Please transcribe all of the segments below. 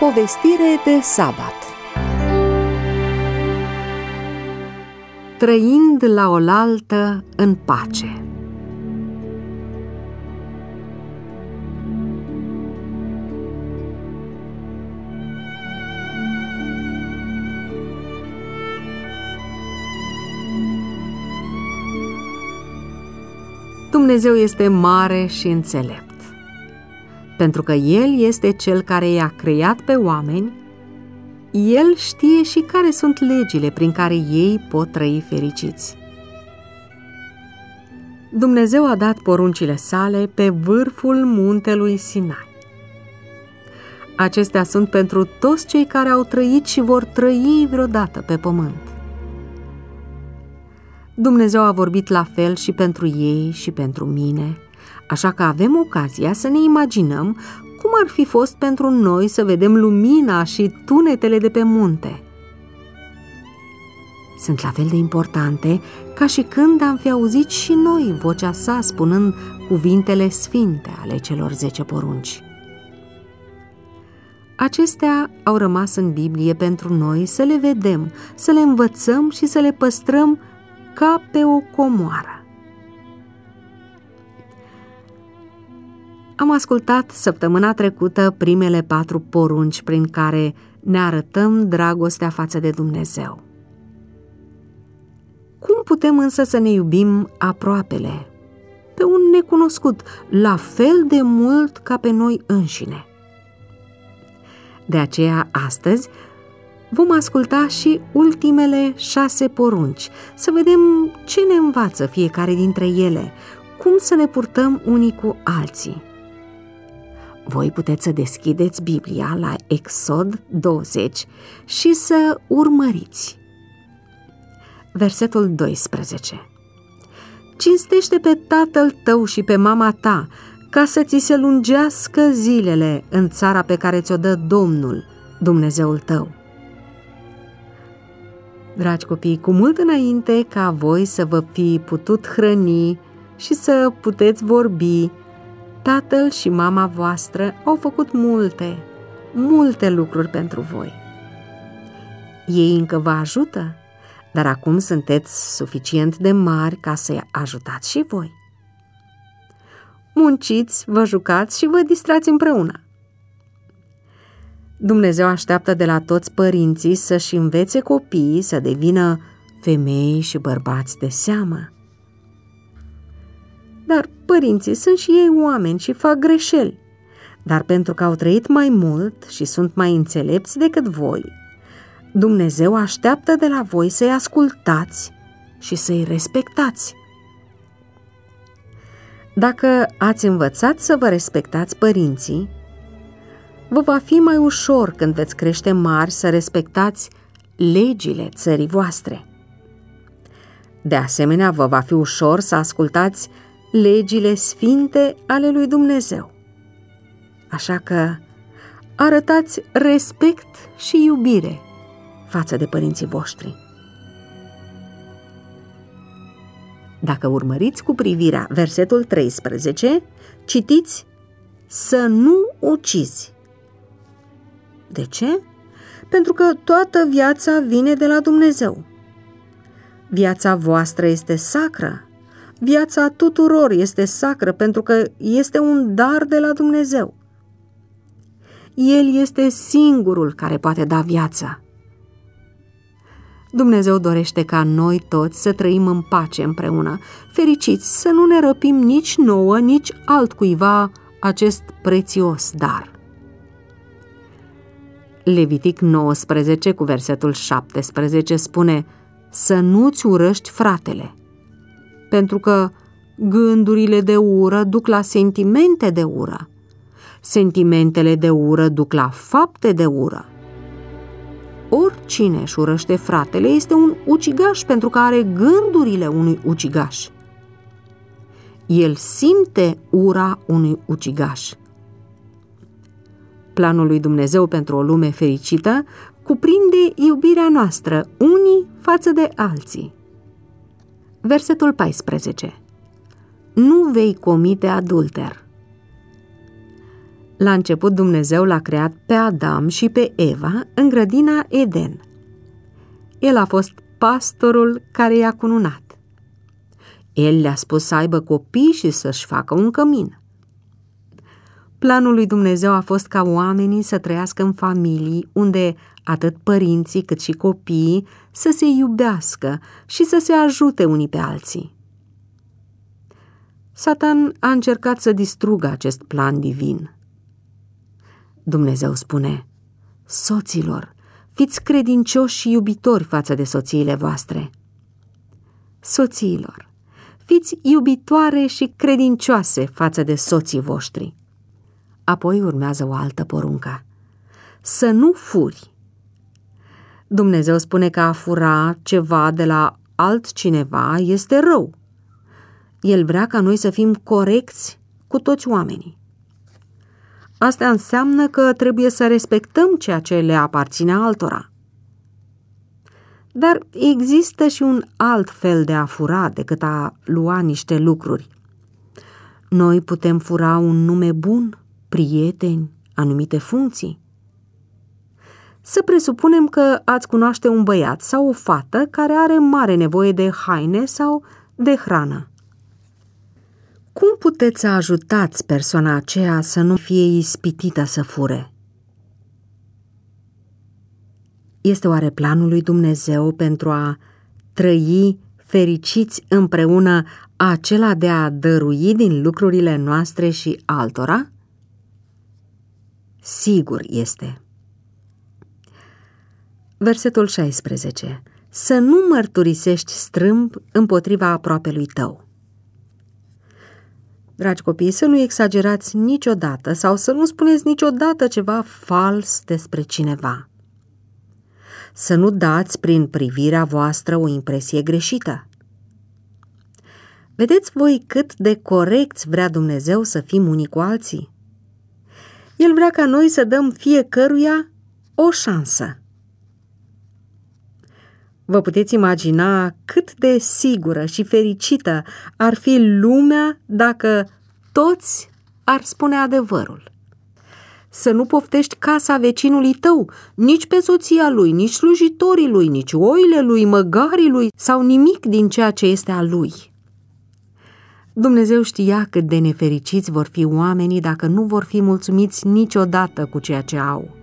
povestire de sabat. Trăind la oaltă în pace. Dumnezeu este mare și înțelept. Pentru că El este Cel care i-a creat pe oameni, El știe și care sunt legile prin care ei pot trăi fericiți. Dumnezeu a dat poruncile sale pe vârful muntelui Sinai. Acestea sunt pentru toți cei care au trăit și vor trăi vreodată pe pământ. Dumnezeu a vorbit la fel și pentru ei și pentru mine, așa că avem ocazia să ne imaginăm cum ar fi fost pentru noi să vedem lumina și tunetele de pe munte. Sunt la fel de importante ca și când am fi auzit și noi vocea sa spunând cuvintele sfinte ale celor 10 porunci. Acestea au rămas în Biblie pentru noi să le vedem, să le învățăm și să le păstrăm ca pe o comoară. Am ascultat săptămâna trecută primele 4 porunci prin care ne arătăm dragostea față de Dumnezeu. Cum putem însă să ne iubim aproapele, pe un necunoscut, la fel de mult ca pe noi înșine? De aceea, astăzi, vom asculta și ultimele 6 porunci, să vedem ce ne învață fiecare dintre ele, cum să ne purtăm unii cu alții. Voi puteți să deschideți Biblia la Exod 20 și să urmăriți. Versetul 12. Cinstește pe tatăl tău și pe mama ta, ca să ți se lungească zilele în țara pe care ți-o dă Domnul, Dumnezeul tău. Dragi copii, cu mult înainte ca voi să vă fi putut hrăni și să puteți vorbi, tatăl și mama voastră au făcut multe lucruri pentru voi. Ei încă vă ajută, dar acum sunteți suficient de mari ca să-i ajutați și voi. Munciți, vă jucați și vă distrați împreună. Dumnezeu așteaptă de la toți părinții să-și învețe copiii să devină femei și bărbați de seamă. Dar părinții sunt și ei oameni și fac greșeli, dar pentru că au trăit mai mult și sunt mai înțelepți decât voi, Dumnezeu așteaptă de la voi să-i ascultați și să-i respectați. Dacă ați învățat să vă respectați părinții, vă va fi mai ușor când veți crește mari să respectați legile țării voastre. De asemenea, vă va fi ușor să ascultați legile sfinte ale lui Dumnezeu. Așa că arătați respect și iubire față de părinții voștri. Dacă urmăriți cu privirea versetul 13, citiți să nu ucizi. De ce? Pentru că toată viața vine de la Dumnezeu. Viața voastră este sacră. Viața tuturor este sacră pentru că este un dar de la Dumnezeu. El este singurul care poate da viața. Dumnezeu dorește ca noi toți să trăim în pace împreună, fericiți, să nu ne răpim nici nouă, nici altcuiva acest prețios dar. Levitic 19 cu versetul 17 spune să nu-ți urăști fratele, pentru că gândurile de ură duc la sentimente de ură, sentimentele de ură duc la fapte de ură. Oricine își urăște fratele este un ucigaș pentru că are gândurile unui ucigaș. El simte ura unui ucigaș. Planul lui Dumnezeu pentru o lume fericită cuprinde iubirea noastră unii față de alții. Versetul 14. Nu vei comite adulter. La început Dumnezeu l-a creat pe Adam și pe Eva în grădina Eden. El a fost pastorul care i-a cununat. El le-a spus să aibă copii și să-și facă un cămin. Planul lui Dumnezeu a fost ca oamenii să trăiască în familii unde atât părinții cât și copiii să se iubească și să se ajute unii pe alții. Satan a încercat să distrugă acest plan divin. Dumnezeu spune: soților, fiți credincioși și iubitori față de soțiile voastre. Soțiilor, fiți iubitoare și credincioase față de soții voștri. Apoi urmează o altă poruncă: să nu furi. Dumnezeu spune că a fura ceva de la altcineva este rău. El vrea ca noi să fim corecți cu toți oamenii. Asta înseamnă că trebuie să respectăm ceea ce le aparține altora. Dar există și un alt fel de a fura decât a lua niște lucruri. Noi putem fura un nume bun, prieteni, anumite funcții. Să presupunem că ați cunoaște un băiat sau o fată care are mare nevoie de haine sau de hrană. Cum puteți să ajutați persoana aceea să nu fie ispitită să fure? Este oare planul lui Dumnezeu pentru a trăi fericiți împreună acela de a dărui din lucrurile noastre și altora? Sigur este. Versetul 16. Să nu mărturisești strâmb împotriva aproapelui tău. Dragi copii, să nu exagerați niciodată sau să nu spuneți niciodată ceva fals despre cineva. Să nu dați prin privirea voastră o impresie greșită. Vedeți voi cât de corecți vrea Dumnezeu să fim unii cu alții? El vrea ca noi să dăm fiecăruia o șansă. Vă puteți imagina cât de sigură și fericită ar fi lumea dacă toți ar spune adevărul. Să nu poftești casa vecinului tău, nici pe soția lui, nici slujitorii lui, nici oile lui, măgarii lui sau nimic din ceea ce este al lui. Dumnezeu știa cât de nefericiți vor fi oamenii dacă nu vor fi mulțumiți niciodată cu ceea ce au.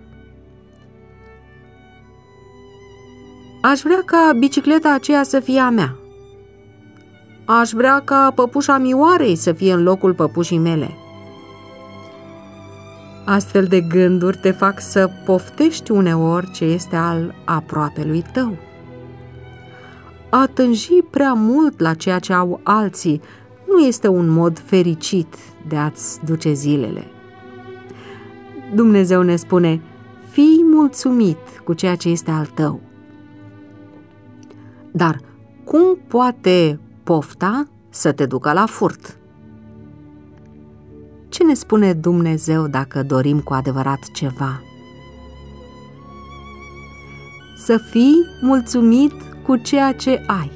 Aș vrea ca bicicleta aceea să fie a mea. Aș vrea ca păpușa Mioarei să fie în locul păpușii mele. Astfel de gânduri te fac să poftești uneori ce este al aproapelui tău. A tânji prea mult la ceea ce au alții nu este un mod fericit de a-ți duce zilele. Dumnezeu ne spune: fii mulțumit cu ceea ce este al tău. Dar cum poate pofta să te ducă la furt? Ce ne spune Dumnezeu dacă dorim cu adevărat ceva? Să fii mulțumit cu ceea ce ai.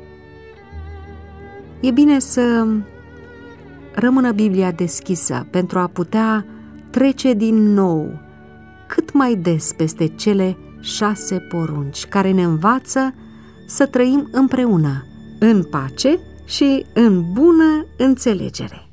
E bine să rămână Biblia deschisă pentru a putea trece din nou cât mai des peste cele 6 porunci care ne învață să trăim împreună, în pace și în bună înțelegere.